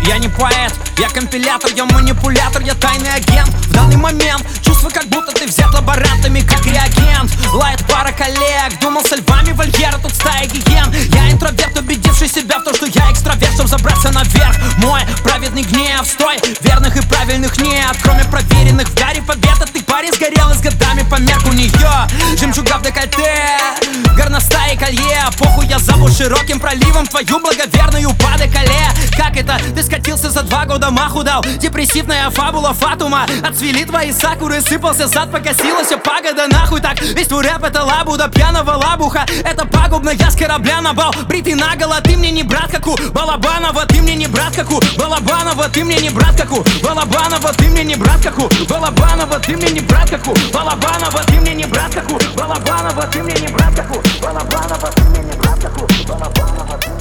Я не поэт, я компилятор, я манипулятор, я тайный агент. В данный момент чувство, как будто ты взят лаборантами, как реагент. Лает пара коллег, думал со львами вольера, тут стая гиен. Я интроверт, убедивший себя в том, что я экстраверт, чтоб забраться наверх. Мой праведный гнев, стой, верных и правильных нет. Кроме проверенных в гаре побед, от их паре сгорела с годами померк у нее. Жемчуга в декольте, горностаи колье. Похуй, я зову широким проливом твою благоверную по деколе. Как это? Ты скатился за 2 года, маху дал. Депрессивная фабула фатума. Отцвели твои сакуры, сыпался сад, покосилась пагода. Нахуй так, весь твой рэп это лабуда, пьяного лабуха. Это пагубно, я с корабля на бал. Бритый наголо, ты мне не брат, как у Балабанова. Ты мне не брат, как у Балабанова. Ты мне не брат, как у Балабанова. Ты мне не брат, как у Балабанова. Ты мне не брат, как у Балабанова. Ты мне не брат, как у Балабанова. Ты мне не брат, как у Балабанова. Ты мне не брат, как у Балабанова.